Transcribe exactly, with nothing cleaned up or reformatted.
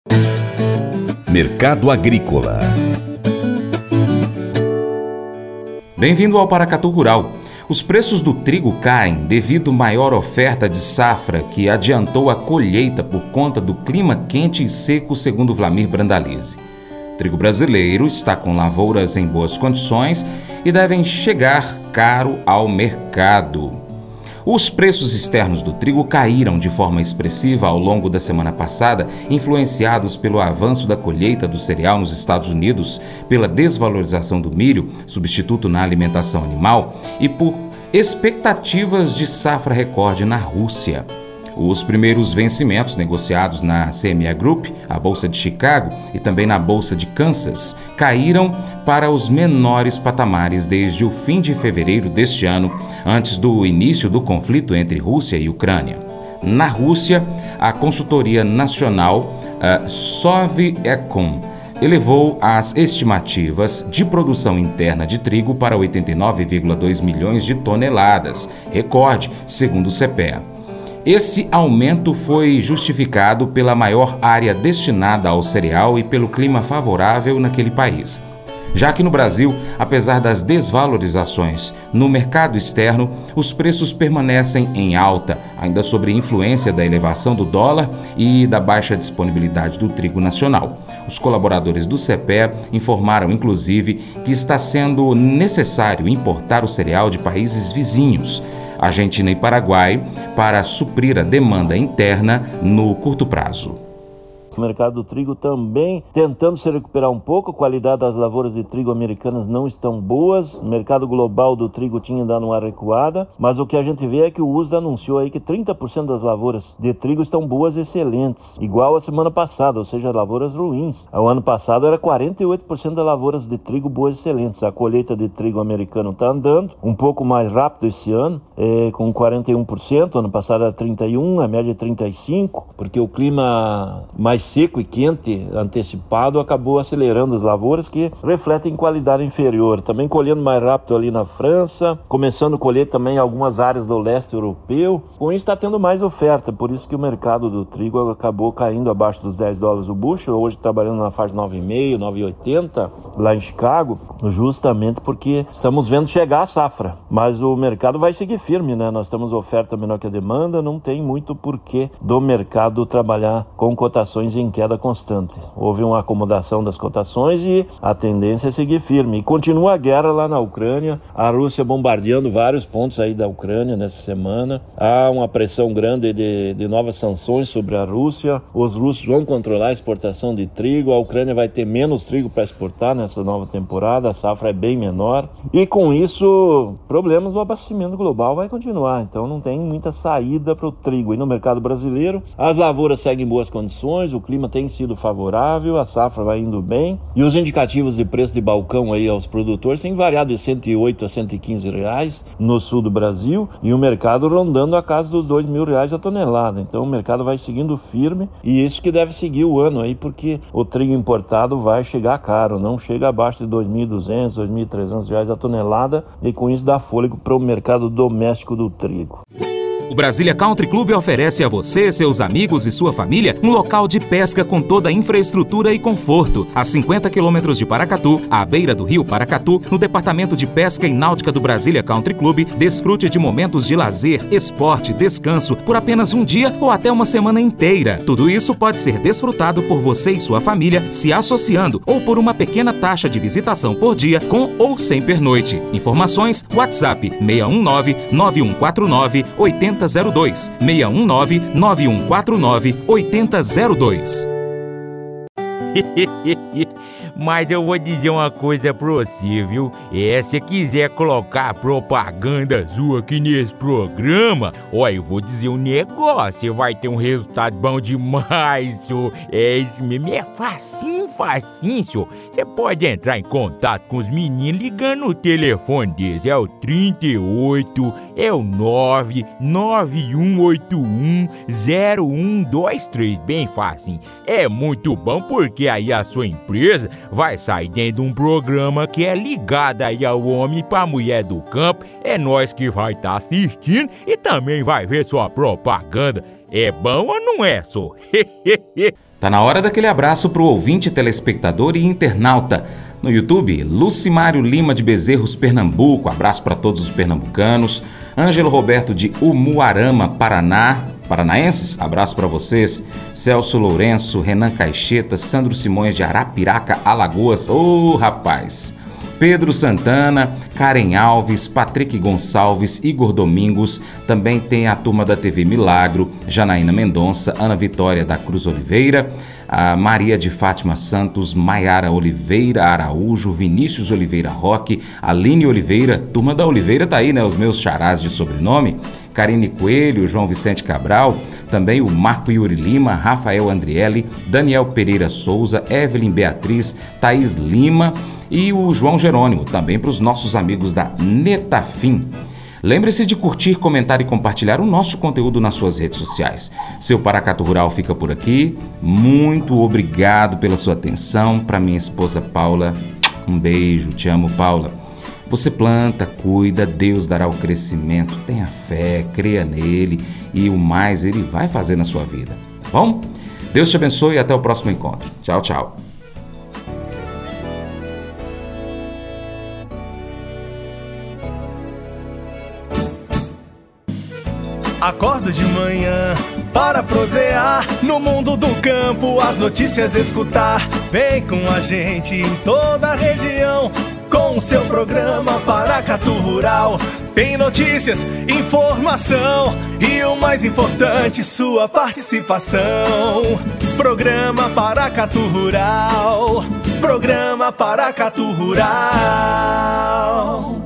Mercado Agrícola. Bem-vindo ao Paracatu Rural. Os preços do trigo caem devido à maior oferta de safra que adiantou a colheita por conta do clima quente e seco, segundo Vlamir Brandalize. O trigo brasileiro está com lavouras em boas condições e devem chegar caro ao mercado. Os preços externos do trigo caíram de forma expressiva ao longo da semana passada, influenciados pelo avanço da colheita do cereal nos Estados Unidos, pela desvalorização do milho, substituto na alimentação animal, e por expectativas de safra recorde na Rússia. Os primeiros vencimentos negociados na C M E Group, a Bolsa de Chicago e também na Bolsa de Kansas, caíram para os menores patamares desde o fim de fevereiro deste ano, antes do início do conflito entre Rússia e Ucrânia. Na Rússia, a consultoria nacional uh, Sovecon elevou as estimativas de produção interna de trigo para oitenta e nove vírgula dois milhões de toneladas, recorde, segundo o C P E A. Esse aumento foi justificado pela maior área destinada ao cereal e pelo clima favorável naquele país. Já que no Brasil, apesar das desvalorizações no mercado externo, os preços permanecem em alta, ainda sob influência da elevação do dólar e da baixa disponibilidade do trigo nacional. Os colaboradores do C P E A informaram, inclusive, que está sendo necessário importar o cereal de países vizinhos, Argentina e Paraguai, para suprir a demanda interna no curto prazo. O mercado do trigo também tentando se recuperar um pouco, a qualidade das lavouras de trigo americanas não estão boas, o mercado global do trigo tinha dado uma recuada, mas o que a gente vê é que o U S D A anunciou aí que trinta por cento das lavouras de trigo estão boas e excelentes, igual a semana passada, ou seja, lavouras ruins. O ano passado era quarenta e oito por cento das lavouras de trigo boas e excelentes. A colheita de trigo americano está andando um pouco mais rápido esse ano, é, com quarenta e um por cento, ano passado era trinta e um por cento, a média é trinta e cinco por cento, porque o clima mais seco e quente antecipado acabou acelerando as lavouras, que refletem qualidade inferior. Também colhendo mais rápido ali na França, começando a colher também em algumas áreas do leste europeu. Com isso está tendo mais oferta, por isso que o mercado do trigo acabou caindo abaixo dos dez dólares o bushel, hoje trabalhando na faixa nove vírgula cinco, nove vírgula oitenta lá em Chicago, justamente porque estamos vendo chegar a safra. Mas o mercado vai seguir firme, né? Nós temos oferta menor que a demanda, não tem muito porquê do mercado trabalhar com cotações em queda constante. Houve uma acomodação das cotações e a tendência é seguir firme. E continua a guerra lá na Ucrânia, a Rússia bombardeando vários pontos aí da Ucrânia nessa semana. Há uma pressão grande de, de novas sanções sobre a Rússia. Os russos vão controlar a exportação de trigo, a Ucrânia vai ter menos trigo para exportar nessa nova temporada, a safra é bem menor. E com isso, problemas do abastecimento global vai continuar. Então não tem muita saída para o trigo. E no mercado brasileiro, as lavouras seguem em boas condições, o clima tem sido favorável, a safra vai indo bem e os indicativos de preço de balcão aí aos produtores têm variado de cento e oito a cento e quinze reais no sul do Brasil e o mercado rondando a casa dos dois mil reais a tonelada. Então o mercado vai seguindo firme e isso que deve seguir o ano aí, porque o trigo importado vai chegar caro, não chega abaixo de dois mil e duzentos, dois mil e trezentos reais a tonelada e com isso dá fôlego para o mercado doméstico do trigo. O Brasília Country Club oferece a você, seus amigos e sua família um local de pesca com toda a infraestrutura e conforto. A cinquenta quilômetros de Paracatu, à beira do rio Paracatu, no Departamento de Pesca e Náutica do Brasília Country Club, desfrute de momentos de lazer, esporte, descanso por apenas um dia ou até uma semana inteira. Tudo isso pode ser desfrutado por você e sua família se associando ou por uma pequena taxa de visitação por dia com ou sem pernoite. Informações, WhatsApp seis um nove, nove um quatro nove, oito zero zero dois, seis um nove, nove um quatro nove, oito zero zero dois. Mas eu vou dizer uma coisa pra você, viu? É, se quiser colocar propaganda sua aqui nesse programa, ó, eu vou dizer um negócio, você vai ter um resultado bom demais, senhor. É isso mesmo, é facinho, facinho, senhor. Você pode entrar em contato com os meninos ligando no telefone deles, é o trinta e oito, é o nove nove um oito um zero um dois três, bem fácil. É muito bom porque aí a sua empresa vai sair dentro de um programa que é ligado aí ao homem para a mulher do campo. É nós que vai estar tá assistindo e também vai ver sua propaganda. É bom ou não é, só? Tá na hora daquele abraço pro ouvinte, telespectador e internauta. No YouTube, Lucimário Lima de Bezerros, Pernambuco. Abraço para todos os pernambucanos. Ângelo Roberto de Umuarama, Paraná. Paranaenses, abraço para vocês. Celso Lourenço, Renan Caixeta, Sandro Simões de Arapiraca, Alagoas. Ô, oh, rapaz! Pedro Santana, Karen Alves, Patrick Gonçalves, Igor Domingos. Também tem a turma da T V Milagro, Janaína Mendonça, Ana Vitória da Cruz Oliveira, a Maria de Fátima Santos, Maiara Oliveira Araújo, Vinícius Oliveira Roque, Aline Oliveira, turma da Oliveira tá aí, né? Os meus xarás de sobrenome. Karine Coelho, João Vicente Cabral, também o Marco Yuri Lima, Rafael Andriele, Daniel Pereira Souza, Evelyn Beatriz, Thaís Lima e o João Jerônimo, também para os nossos amigos da Netafim. Lembre-se de curtir, comentar e compartilhar o nosso conteúdo nas suas redes sociais. Seu Paracatu Rural fica por aqui. Muito obrigado pela sua atenção. Para minha esposa Paula, um beijo. Te amo, Paula. Você planta, cuida, Deus dará o crescimento. Tenha fé, creia nele e o mais ele vai fazer na sua vida. Tá bom? Deus te abençoe e até o próximo encontro. Tchau, tchau. Acordo de manhã para prosear no mundo do campo, as notícias escutar. Vem com a gente em toda a região com o seu programa Paracatu Rural. Tem notícias, informação e o mais importante, sua participação. Programa Paracatu Rural. Programa Paracatu Rural.